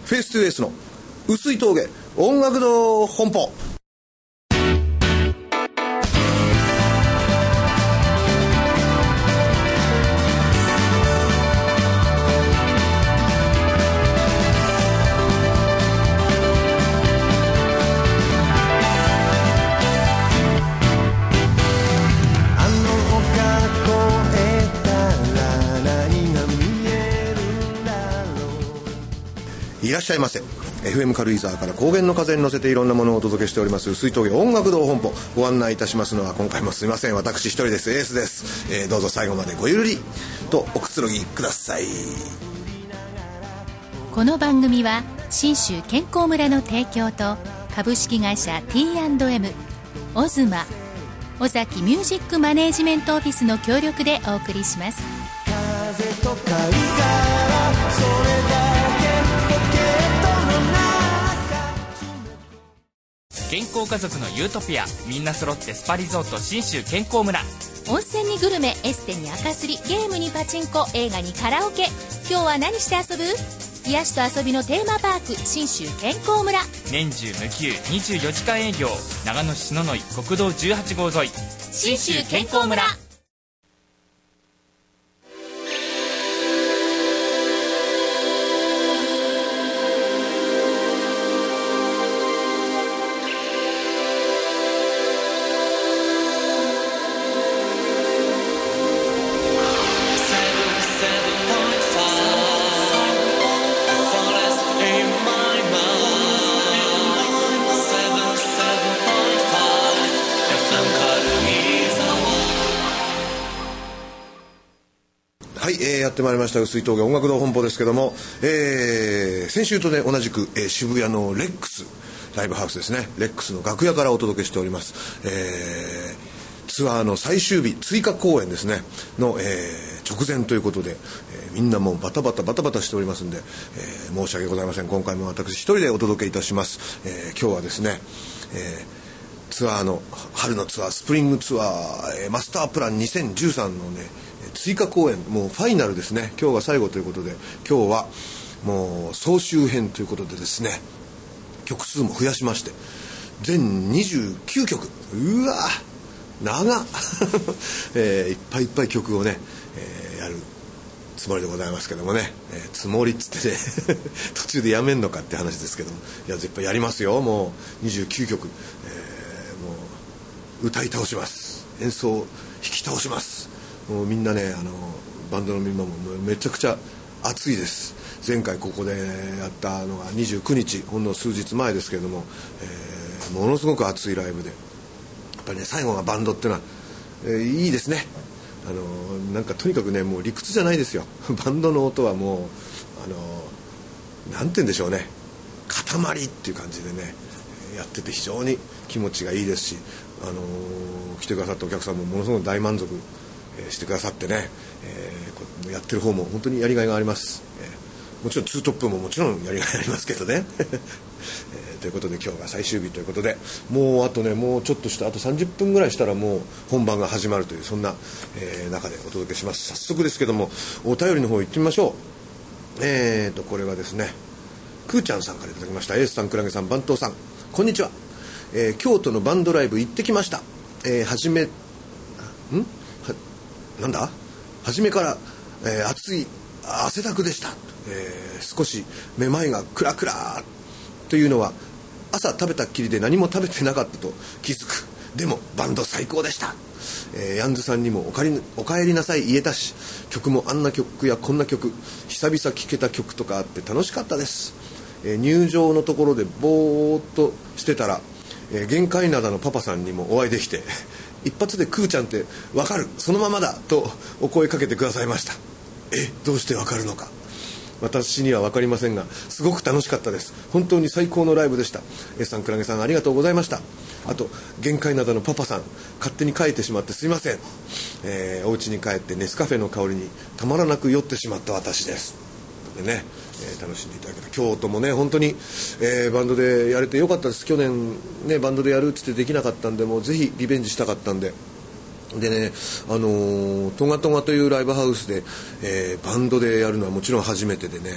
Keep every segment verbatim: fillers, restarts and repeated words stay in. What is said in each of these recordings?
フェイストゥフェイスの薄い峠音楽堂本舗。いらっしゃいませ。 エフエム 軽井沢から高原の風に乗せていろんなものをお届けしております薄い峠音楽堂本舗。ご案内いたしますのは今回もすいません、私一人です。エースです、えー、どうぞ最後までごゆるりとおくつろぎください。 この番組は信州健康村の提供と株式会社 ティーアンドエム、 オズマ、尾崎ミュージックマネージメントオフィスの協力でお送りします。 風と貝殻それだ健康家族のユートピア、みんな揃ってスパリゾート信州健康村。 温泉にグルメ、エステに赤すり、ゲームにパチンコ、映画にカラオケ。今日は何して遊ぶ？癒しと遊びのテーマパーク信州健康村。 年中無休にじゅうよじかん営業、長野市篠ノ井国道じゅうはち号沿い信州健康村。 はい、えー、やってまいりました薄い峠音楽堂本舗ですけども、えー、先週とね同じく、えー、渋谷のレックスライブハウスですね、レックスの楽屋からお届けしております。えー、ツアーの最終日追加公演ですねの、えー、直前ということで、えー、みんなもうバタバタバタバタしておりますんで、えー、申し訳ございません。今回も私一人でお届けいたします。えー、今日はですね、えー、ツアーの春のツアースプリングツアー、えー、マスタープランにせんじゅうさんのね追加公演、もうファイナルですね。今日が最後ということで、今日はもう総集編ということでですね、曲数も増やしまして全にじゅうきゅうきょく、うわ長っ、えー、いっぱいいっぱい曲をね、えー、やるつもりでございますけどもね、えー、つもりっつってね途中でやめんのかって話ですけども、いや絶対やりますよ。もうにじゅうきゅうきょく、えー、もう歌い倒します。演奏弾き倒します。もうみんなね、あのバンドのみんなもめちゃくちゃ熱いです。前回ここでやったのがにじゅうくにち、ほんの数日前ですけれども、えー、ものすごく熱いライブで、やっぱりね最後がバンドってのは、えー、いいですね。あのなんかとにかくね、もう理屈じゃないですよバンドの音はもうあのなんて言うんでしょうね、塊っていう感じでねやってて非常に気持ちがいいですし、あの来てくださったお客さんもものすごく大満足してくださってね、えー、やってる方も本当にやりがいがあります。えー、もちろんツートップももちろんやりがいありますけどね、えー、ということで今日が最終日ということで、もうあとねもうちょっとしたあとさんじゅっぷんぐらいしたらもう本番が始まるという、そんな、えー、中でお届けします。早速ですけどもお便りの方行ってみましょう。えーとこれはですね、くーちゃんさんからいただきました。エースさん、クラゲさん、番頭さん、こんにちは。えー、京都のバンドライブ行ってきました。えー、はじめんなんだ初めから、えー、暑い汗だくでした。えー、少しめまいがクラクラというのは朝食べたっきりで何も食べてなかったと気づく。でもバンド最高でした。えー、ヤンズさんにもおかりお帰りなさい言えたし、曲もあんな曲やこんな曲、久々聴けた曲とかあって楽しかったです。えー、入場のところでぼーっとしてたら、えー、限界灘のパパさんにもお会いできて一発でクーちゃんって分かる、そのままだとお声かけてくださいました。え、どうして分かるのか私には分かりませんがすごく楽しかったです。本当に最高のライブでした。 S さん、クラゲさん、ありがとうございました。あと限界灘のパパさん、勝手に帰ってしまってすいません。えー、お家に帰ってネスカフェの香りにたまらなく酔ってしまった私です。でね、えー、楽しんでいただけた。京都もね本当に、えー、バンドでやれてよかったです。去年ねバンドでやるって言ってできなかったんで、もうぜひリベンジしたかったんででね、あのー、トガトガというライブハウスで、えー、バンドでやるのはもちろん初めてでね、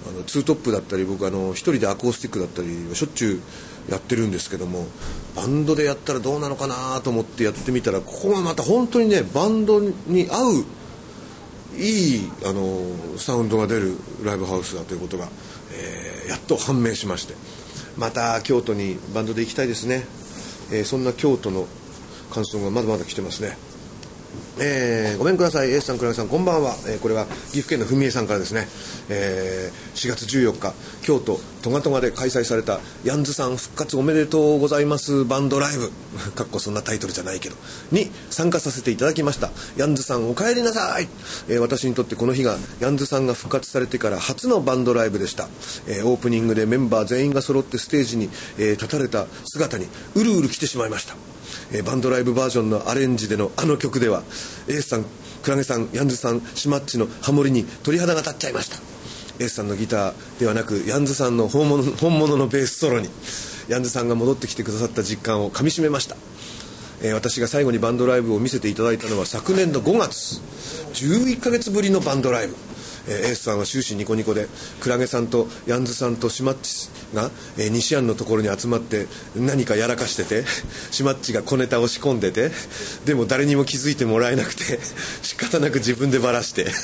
あのツートップだったり僕あの一人でアコースティックだったりしょっちゅうやってるんですけども、バンドでやったらどうなのかなと思ってやってみたら、ここがまた本当にねバンドに合ういいあのサウンドが出るライブハウスだということが、えー、やっと判明しまして、また京都にバンドで行きたいですね。えー、そんな京都の感想がまだまだ来てますね。えー、ごめんください、エースさん、倉木さん、こんばんは。えー、これは岐阜県の文江さんからですね。えー、しがつじゅうよっか京都トガトガで開催されたヤンズさん復活おめでとうございますバンドライブかっこそんなタイトルじゃないけどに参加させていただきました。ヤンズさんお帰りなさい。えー、私にとってこの日がヤンズさんが復活されてから初のバンドライブでした。えー、オープニングでメンバー全員が揃ってステージに、えー、立たれた姿にうるうる来てしまいました。えー、バンドライブバージョンのアレンジでのあの曲ではエースさん、クラゲさん、ヤンズさん、シマッチのハモリに鳥肌が立っちゃいました。エースさんのギターではなくヤンズさんの本物、本物のベースソロにヤンズさんが戻ってきてくださった実感をかみしめました。えー、私が最後にバンドライブを見せていただいたのは昨年のごがつ、じゅういっかげつぶりのバンドライブ。えー、エースさんは終始ニコニコで、クラゲさんとヤンズさんとシマッチが、えー、西安のところに集まって何かやらかしてて、シマッチが小ネタを仕込んでて、でも誰にも気づいてもらえなくて仕方なく自分でバラして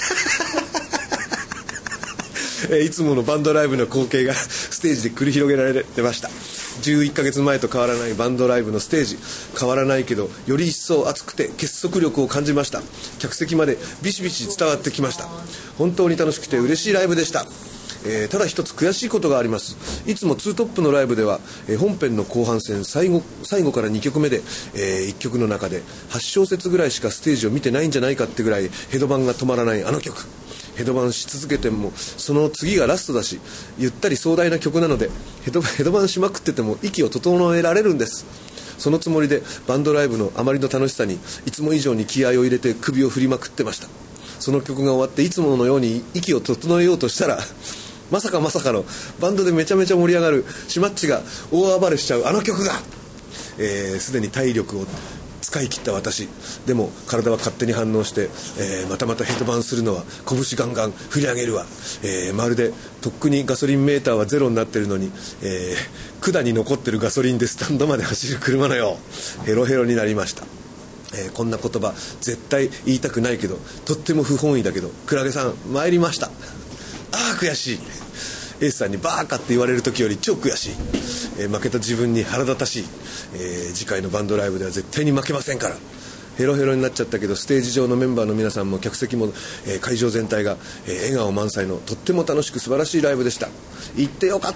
えー、いつものバンドライブの光景がステージで繰り広げられてました。じゅういっかげつまえと変わらないバンドライブのステージ、変わらないけどより一層熱くて結束力を感じました。客席までビシビシ伝わってきました。本当に楽しくて嬉しいライブでした。えー、ただ一つ悔しいことがあります。いつもツートップのライブでは、えー、本編の後半戦最後、最後からにきょくめで、えー、いっきょくの中ではちしょうせつぐらいしかステージを見てないんじゃないかってぐらいヘドバンが止まらないあの曲、ヘドバンし続けてもその次がラストだし、ゆったり壮大な曲なのでヘド、ヘドバンしまくってても息を整えられるんです。そのつもりでバンドライブのあまりの楽しさにいつも以上に気合を入れて首を振りまくってました。その曲が終わっていつものように息を整えようとしたらまさかまさかのバンドでめちゃめちゃ盛り上がるシマッチが大暴れしちゃうあの曲が、えー、すでに体力を使い切った私でも体は勝手に反応して、えー、またまたヘッドバンするのは拳ガンガン振り上げるわ、えー、まるでとっくにガソリンメーターはゼロになってるのに、えー、管に残ってるガソリンでスタンドまで走る車のようヘロヘロになりました。えー、こんな言葉絶対言いたくないけどとっても不本意だけど、クラゲさん参りました。ああ悔しい。エースさんにバーカって言われる時より超悔しい。えー、負けた自分に腹立たしい。えー、次回のバンドライブでは絶対に負けませんから。ヘロヘロになっちゃったけどステージ上のメンバーの皆さんも客席も、えー、会場全体が、えー、笑顔満載のとっても楽しく素晴らしいライブでした。行ってよかった。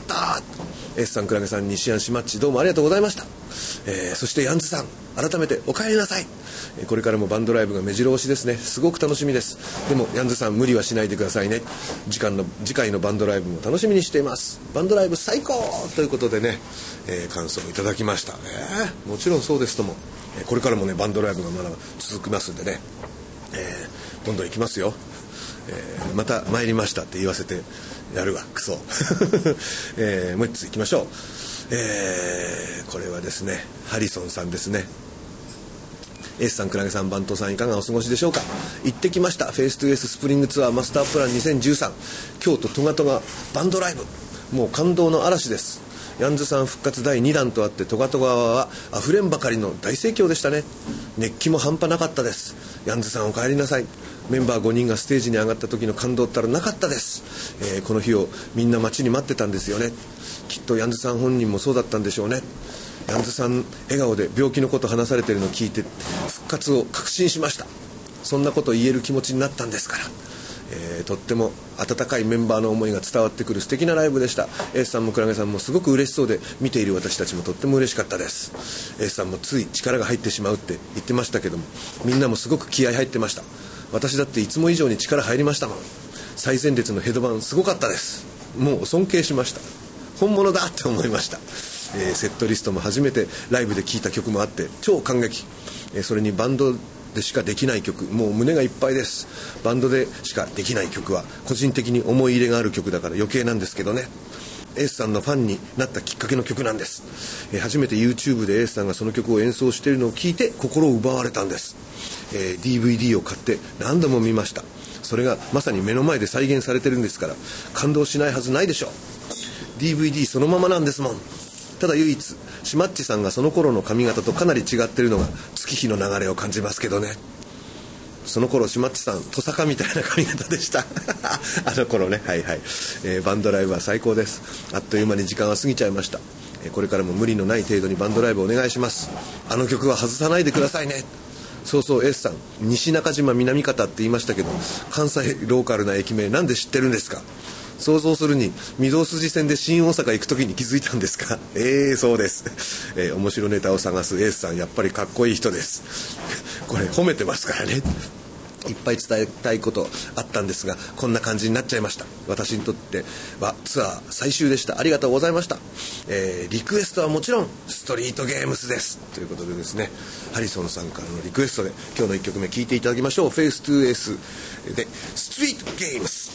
エースさん、クラゲさん、西安シマッチどうもありがとうございました。えー、そしてヤンズさん改めてお帰りなさい。えー、これからもバンドライブが目白押しですね。すごく楽しみです。でもヤンズさん無理はしないでくださいね。次回の次回のバンドライブも楽しみにしています。バンドライブ最高ということでね、えー、感想をいただきました。えー、もちろんそうですとも、えー、これからもねバンドライブがまだ続きますんでね、えー、どんどん行きますよ。えー、また参りましたって言わせてやるわクソ、えー、もう一つ行きましょう。えー、これはですねハリソンさんですね。エースさん、クラゲさん、バントさんいかがお過ごしでしょうか。行ってきました。フェイストゥエーススプリングツアーマスタープランにせんじゅうさん京都トガトガバンドライブ、もう感動の嵐です。ヤンズさん復活だいにだんとあってトガトガはあふれんばかりの大盛況でしたね。熱気も半端なかったです。ヤンズさんお帰りなさい。メンバーごにんがステージに上がった時の感動ったらなかったです。えー、この日をみんな待ちに待ってたんですよね。きっとヤンズさん本人もそうだったんでしょうね。ヤンズさん笑顔で病気のこと話されているのを聞いて復活を確信しました。そんなこと言える気持ちになったんですから。えー、とっても温かいメンバーの思いが伝わってくる素敵なライブでした。エースさんもクラゲさんもすごく嬉しそうで見ている私たちもとっても嬉しかったです。エースさんもつい力が入ってしまうって言ってましたけども、みんなもすごく気合入ってました。私だっていつも以上に力入りましたもん。最前列のヘドバンすごかったです。もう尊敬しました。本物だって思いました。えー、セットリストも初めてライブで聴いた曲もあって超感激。えー、それにバンドでしかできない曲、もう胸がいっぱいです。バンドでしかできない曲は個人的に思い入れがある曲だから余計なんですけどね。エースさんのファンになったきっかけの曲なんです。えー、初めて YouTube でエースさんがその曲を演奏しているのを聞いて心を奪われたんです。えー、ディーブイディー を買って何度も見ました。 それがまさに目の前で再現されてるんですから感動しないはずないでしょう。 ディーブイディー そのままなんですもん。ただ唯一しまっちさんがその頃の髪型とかなり違ってるのが月日の流れを感じますけどね。その頃しまっちさんトサカみたいな髪型でしたあの頃ね、はいはい、えー、バンドライブは最高です。あっという間に時間は過ぎちゃいました。えー、これからも無理のない程度にバンドライブお願いします。あの曲は外さないでくださいね。そうそう、 S さん西中島南方って言いましたけど関西ローカルな駅名なんで知ってるんですか。想像するに御堂筋線で新大阪行く時に気づいたんですか。えーそうです、えー、面白ネタを探す S さんやっぱりかっこいい人ですこれ褒めてますからね。いっぱい伝えたいことあったんですがこんな感じになっちゃいました。私にとってはツアー最終でした。ありがとうございました。えー、リクエストはもちろんストリートゲームスですということでですね、ハリソンさんからのリクエストで今日のいっきょくめ聴いていただきましょう。フェイストゥーエースでストリートゲームス。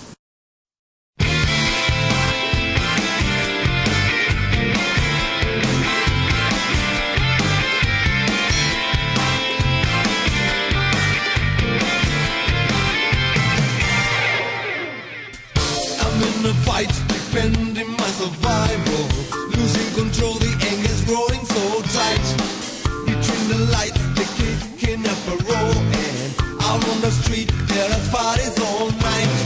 Fight, defending my survival, losing control, the anger's growing so tight. Between the lights, they're kicking up a roar, and out on the street, there are parties all night.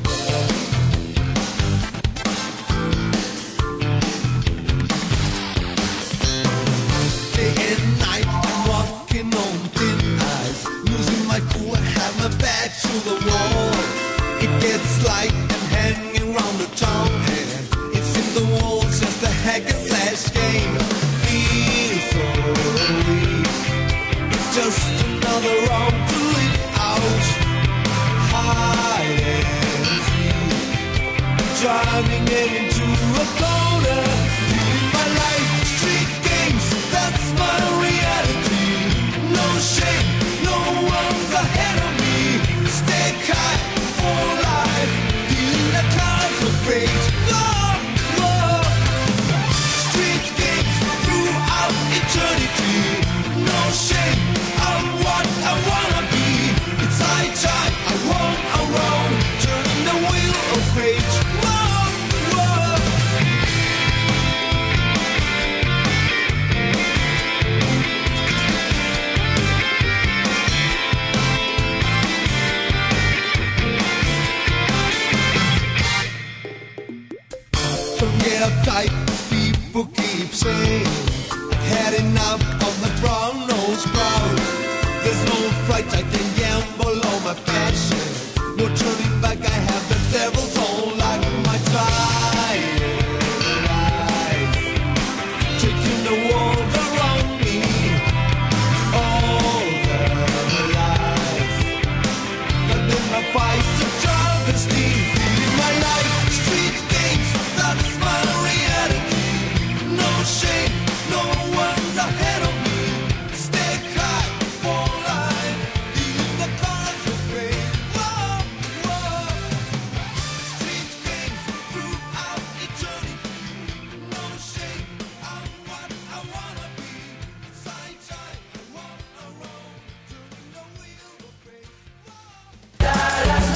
Day and night, I'm walking on thin ice, losing my cool, I have my back to the wall. It gets light and hanging around the town, and it seems the world's just a hack and slash game. Feel so weak, it's just another round to live out. Hide and seek, driving it into a corner, living my life, street games, that's my reality. No shame, no one's ahead of me. Stay high for life, dealing the cards of fate. Whoa, whoa. Street games throughout eternity. No shame, I'm what I wanna be. It's high time, I roam around, turning the wheel of fate. Whoa, whoa. Don't get uptight, people keep saying had enough of the brown-nosed crowd. There's no fight, I can gamble on my passion. No turning back, I have the devil's own life. My tired eyes taking the world around me. All the lies that in my fight of travesty, living my life, street games, that's my reality. No shame, no one's ahead of me. Stay high for life, dealing the cards of fate. Whoa, whoa. Street games throughout eternity. No shame, I'm what I wanna be. Side side, I walk around, turning the wheel of fate. Whoa.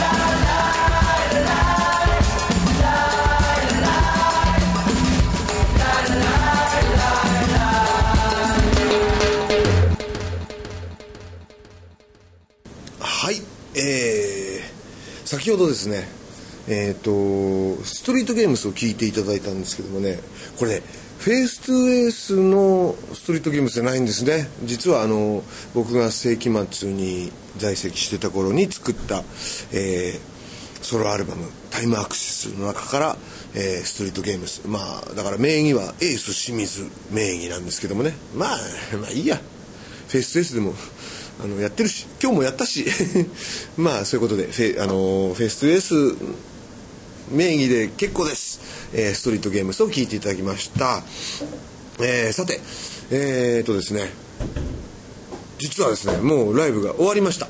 はい、えー、先ほどですね、えーとストリートゲームスを聞いていただいたんですけどもね、これねフェイストゥエースのストリートゲームスじゃないんですね。実はあの僕が世紀末に在籍してた頃に作った、えー、ソロアルバムタイムアクシスの中から、えー、ストリートゲームス、まあだから名義はエース清水名義なんですけどもね、まあまあいいや、フェイストゥエースでもあのやってるし今日もやったしまあそういうことでフェ、あのフェイストゥエース名義で結構です。えー、ストリートゲームスを聞いていただきました。えー、さてえー、っとですね実はですねもうライブが終わりました。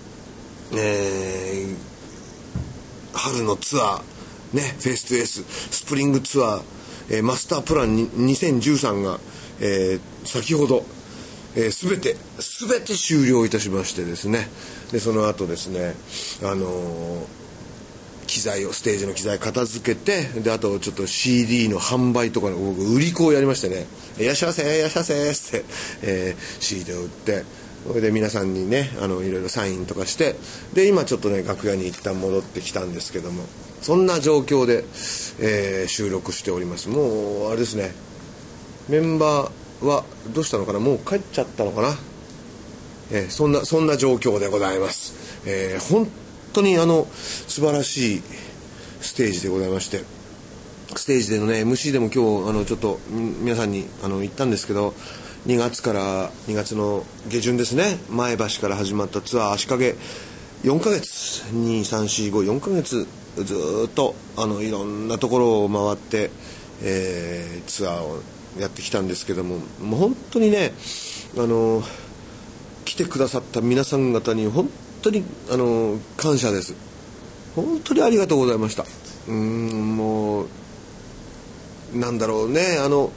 えー、春のツアーね、フェイストゥエーススプリングツアー、えー、マスタープランににせんじゅうさんが、えー、先ほどえー、全て全て終了いたしましてですね、でその後ですね、あのー、機材をステージの機材片付けて、であとちょっと シーディー の販売とかの僕売り子をやりましてね、いらっしゃいませいらっしゃいませって、えー、シーディー を売って、それで皆さんにね、あのいろいろサインとかして、で今ちょっとね楽屋に一旦戻ってきたんですけども、そんな状況で、えー、収録しております。もうあれですね、メンバーはどうしたのかな、もう帰っちゃったのかな、えー、そんなそんな状況でございます。えー、本当にあの素晴らしいステージでございまして、ステージでのね エムシー でも今日あのちょっと皆さんにあの言ったんですけど、にがつからにがつの下旬ですね、前橋から始まったツアー足掛けよんかげつ、に、さん、し、ご、よんかげつずっとあのいろんなところを回って、えー、ツアーをやってきたんですけども、もう本当にね、あの来てくださった皆さん方に本当にあの感謝です。本当にありがとうございました。うーん、もうなんだろうね、あの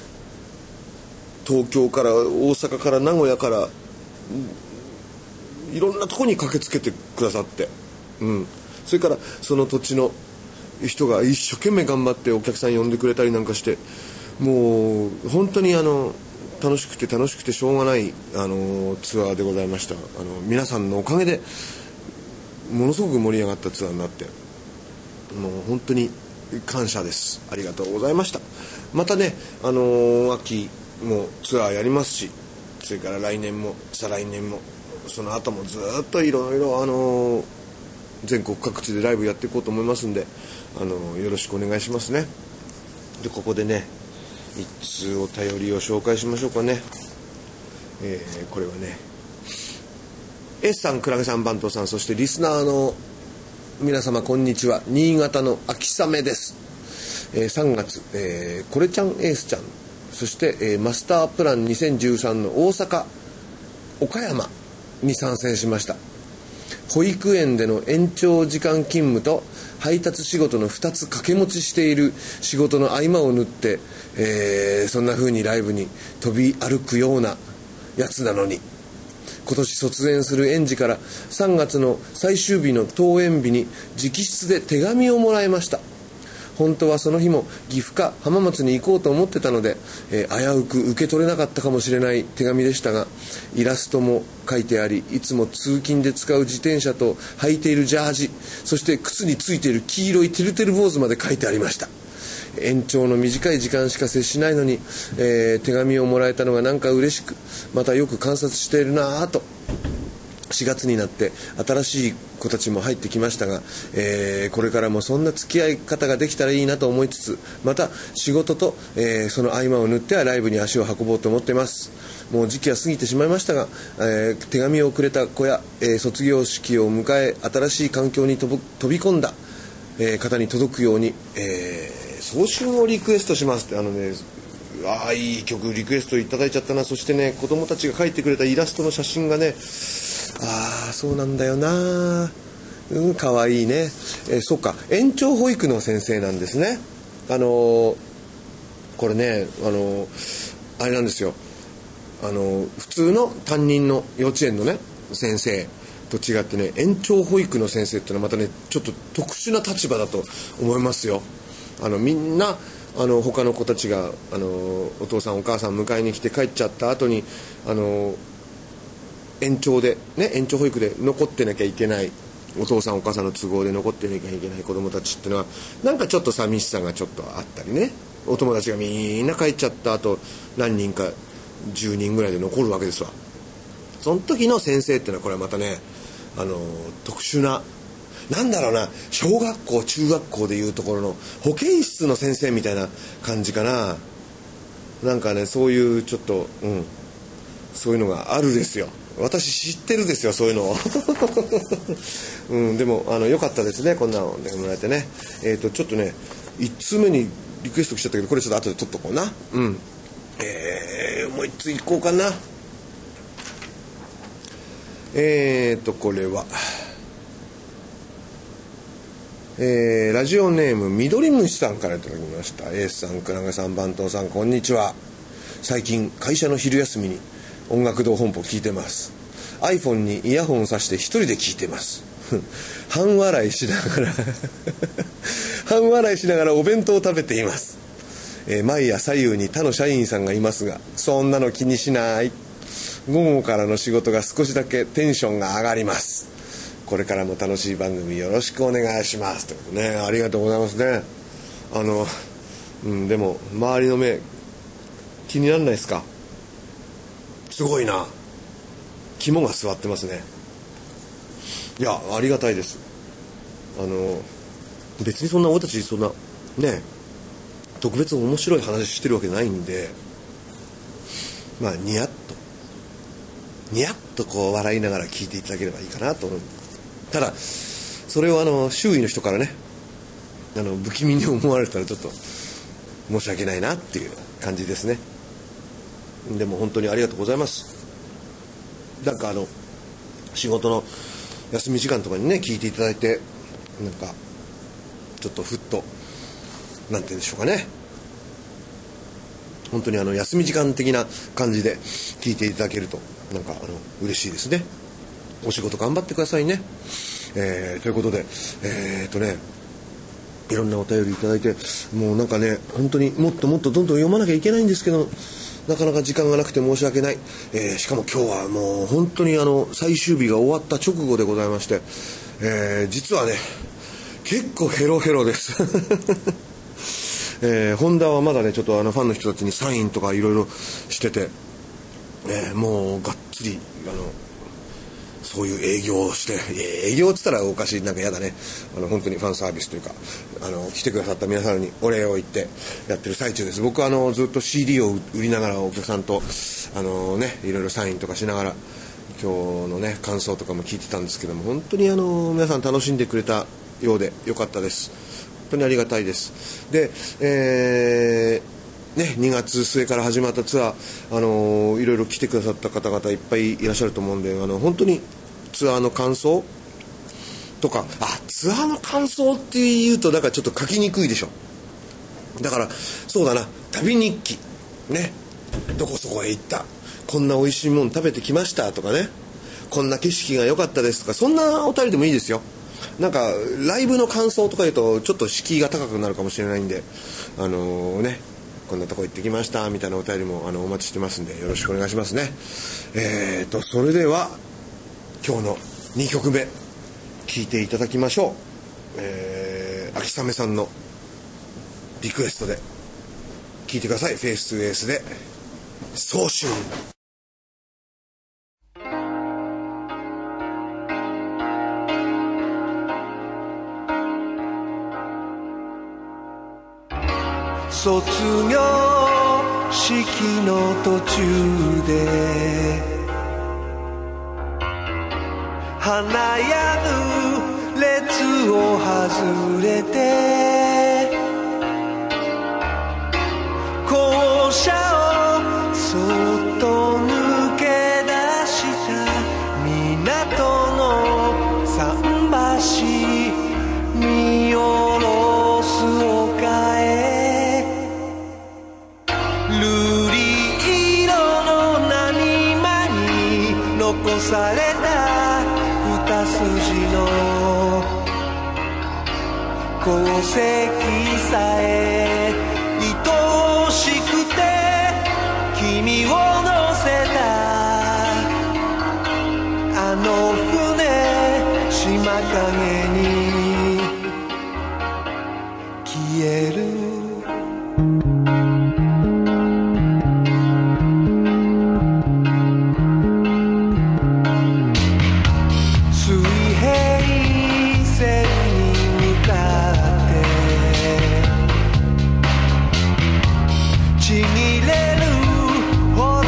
東京から大阪から名古屋からいろんなとこに駆けつけてくださって、うん、それからその土地の人が一生懸命頑張ってお客さん呼んでくれたりなんかして、もう本当にあの楽しくて楽しくてしょうがないあのツアーでございました。あの皆さんのおかげでものすごく盛り上がったツアーになって、もう本当に感謝です。ありがとうございました。またね、あのー、秋もツアーやりますし、それから来年も再来年もその後もずっといろいろあのー、全国各地でライブやっていこうと思いますんで、あのー、よろしくお願いしますね。でここでね一通お便りを紹介しましょうかね。えー、これはね S さん、クラゲさん、番頭さん、そしてリスナーの皆様こんにちは。新潟の秋雨です。えー、さんがつ、えー、これちゃんエースちゃん、そして、えー、マスタープランにせんじゅうさんの大阪岡山に参戦しました。保育園での延長時間勤務と配達仕事のふたつ掛け持ちしている仕事の合間を縫って、えー、そんな風にライブに飛び歩くようなやつなのに、今年卒園する園児からさんがつの最終日の登園日に直筆で手紙をもらいました。本当はその日も岐阜か浜松に行こうと思ってたので、えー、危うく受け取れなかったかもしれない手紙でしたが、イラストも書いてあり、いつも通勤で使う自転車と履いているジャージ、そして靴についている黄色いてるてる坊主まで書いてありました。延長の短い時間しか接しないのに、えー、手紙をもらえたのがなんか嬉しく、またよく観察しているなぁと。しがつになって新しい子たちも入ってきましたが、えー、これからもそんな付き合い方ができたらいいなと思いつつ、また仕事と、えー、その合間を縫ってはライブに足を運ぼうと思っています。もう時期は過ぎてしまいましたが、えー、手紙をくれた子や、えー、卒業式を迎え新しい環境に飛ぶ飛び込んだ、えー、方に届くように、えー、送信をリクエストしますって、あのね、ああいい曲リクエストいただいちゃったな。そしてね、子供たちが描いてくれたイラストの写真がね、ああそうなんだよな、うん、かわいいね。えー、そっか、園長保育の先生なんですね。あのー、これね、あのー、あれなんですよ、あのー、普通の担任の幼稚園のね先生と違ってね、園長保育の先生っていうのはまたねちょっと特殊な立場だと思いますよ。あのみんなあの他の子たちがあのお父さんお母さん迎えに来て帰っちゃった後にあの延長でね延長保育で残ってなきゃいけない、お父さんお母さんの都合で残ってなきゃいけない子どもたちっていうのはなんかちょっと寂しさがちょっとあったりね、お友達がみんな帰っちゃった後何人かじゅうにんぐらいで残るわけですわ。その時の先生っていうのはこれはまたねあの特殊な、なんだろうな、小学校中学校でいうところの保健室の先生みたいな感じかな。なんかねそういうちょっと、うん、そういうのがあるですよ。私知ってるですよそういうのを、うん、でもあの良かったですね、こんなのねもらえてね。えーとちょっとねいちつめにリクエスト来ちゃったけど、これちょっと後で撮っとこうな。うん、えー、もういちついこうかな。えーとこれはえー、ラジオネームみどりむしさんからいただきました。エースさん、くらげさん、番頭さん、こんにちは。最近会社の昼休みに音楽堂本舗聞いてます。 iPhone にイヤホンさして一人で聞いてます半笑いしながら半笑いしながらお弁当を食べています。えー、前や左右に他の社員さんがいますが、そんなの気にしない。午後からの仕事が少しだけテンションが上がります。これからも楽しい番組よろしくお願いしますということね。ありがとうございますね。あの、うん、でも周りの目気にならないですか？すごいな、肝が据わってますね。いや、ありがたいです。あの別にそんな俺たちそんなね特別面白い話してるわけないんで、まあニヤッとニヤッとこう笑いながら聞いていただければいいかなと思う。ただそれをあの周囲の人からね、あの不気味に思われたらちょっと申し訳ないなっていう感じですね。でも本当にありがとうございます。なんかあの仕事の休み時間とかにね聞いていただいて、なんかちょっとふっとなんて言うんでしょうかね、本当にあの休み時間的な感じで聞いていただけるとなんかあの嬉しいですね。お仕事頑張ってくださいね。えー、ということでえー、っとねいろんなお便りいただいて、もうなんかね本当にもっともっとどんどん読まなきゃいけないんですけど、なかなか時間がなくて申し訳ない。えー、しかも今日はもう本当にあの最終日が終わった直後でございまして、えー、実はね結構ヘロヘロですえー、ホンダはまだねちょっとあのファンの人たちにサインとかいろいろしてて、えー、もうがっつりあのそういう営業をして、営業って言ったらおかしい、なんかやだね、あの本当にファンサービスというか、あの来てくださった皆さんにお礼を言ってやってる最中です。僕はあのずっと シーディー を売りながらお客さんとあのねいろいろサインとかしながら今日のね感想とかも聞いてたんですけども、本当にあの皆さん楽しんでくれたようでよかったです。本当にありがたいです。で、えーね、にがつ末から始まったツアー、あのー、いろいろ来てくださった方々いっぱいいらっしゃると思うんで、あの本当にツアーの感想とか、あツアーの感想っていうとだからちょっと書きにくいでしょ。だからそうだな、旅日記ね、どこそこへ行った、こんな美味しいもの食べてきましたとかね、こんな景色が良かったですとか、そんなお便りでもいいですよ。なんかライブの感想とか言うとちょっと敷居が高くなるかもしれないんで、あのー、ねこんなとこ行ってきましたみたいなお便りもあのお待ちしてますんでよろしくお願いしますね。えーとそれでは今日のにきょくめ聴いていただきましょう。えー、秋雨さんのリクエストで聴いてください。フェイストゥフェイスで早春。 卒業式の途中で華やぐ列を外れて校舎をそっと抜け出した港の桟橋見下ろす丘へ残された二筋の功績さえ愛おしくて君を乗せたあの船島影に消えるちぎれるほど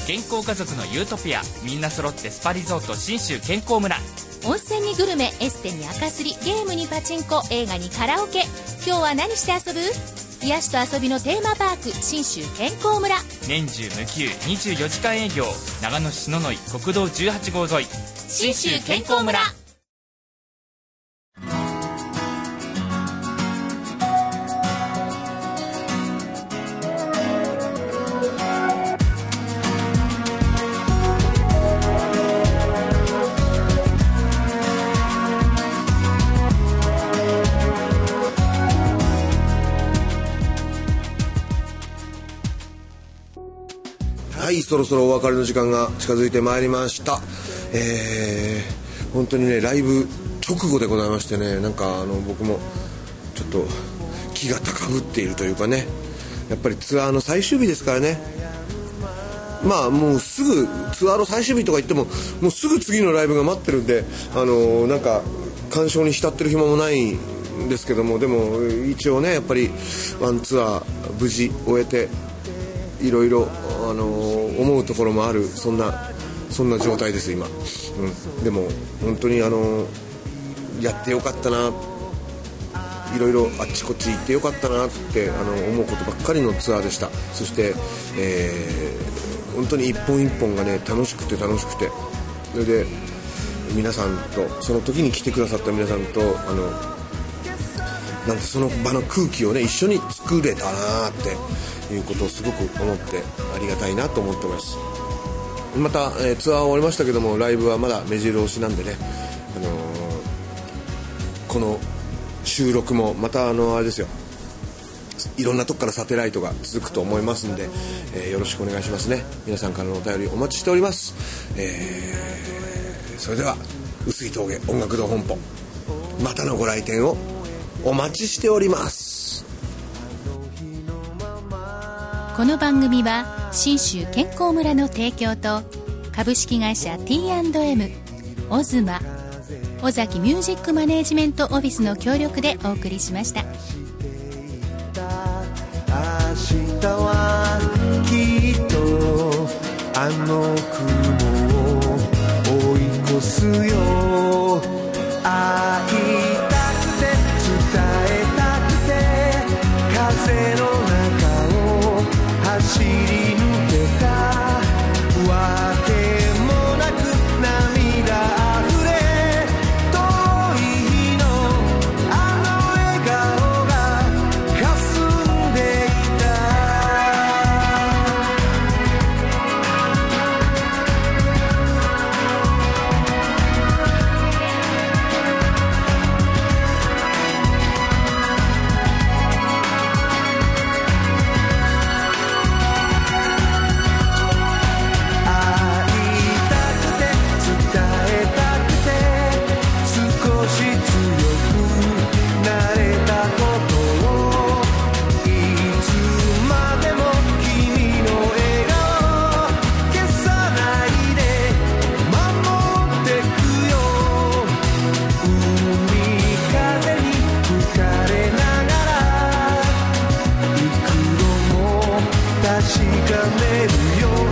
健康家族のユートピア、みんな揃ってスパリゾート信州健康村。 温泉にグルメ、エステに赤すり、ゲームにパチンコ、映画にカラオケ。今日は何して遊ぶ？癒しと遊びのテーマパーク、信州健康村。 年中無休にじゅうよじかん営業、長野市篠ノ井国道じゅうはち号沿い、 信州健康村。 はい、そろそろお別れの時間が近づいてまいりました。えー、本当にね、ライブ直後でございましてね、なんかあの僕もちょっと気が高ぶっているというかね、やっぱりツアーの最終日ですからね。まあもうすぐツアーの最終日とか言っても、もうすぐ次のライブが待ってるんで、あのなんか感傷に浸ってる暇もないんですけども、でも一応ね、やっぱりワンツアー無事終えて、いろいろあの思うところもある、そんなそんな状態です今、うん、でも本当にあのやってよかったな、いろいろあっちこっち行ってよかったなってあの思うことばっかりのツアーでした。そして、えー、本当に一本一本がね、楽しくて楽しくて、それで皆さんと、その時に来てくださった皆さんと、あのなんてその場の空気をね、一緒に作れたなっていうことをすごく思って、ありがたいなと思ってます。また、えー、ツアー終わりましたけども、ライブはまだ目白押しなんでね、あのー、この収録もまたあのあれですよ、いろんなとこからサテライトが続くと思いますんで、えー、よろしくお願いしますね。皆さんからのお便りお待ちしております。えー、それでは碓氷峠音楽堂本舗、またのご来店をお待ちしております。 この番組は信州健康村の提供と株式会社 ティーアンドエム、 オズマ、尾崎ミュージックマネージメントオフィスの協力でお送りしました。 明日はきっとあの雲を追い越すよ。会いたくて伝えたくて、風の中を走り抜けたわけもなく、涙あふれ遠い日のあの笑顔が霞んでいた。確かめるよ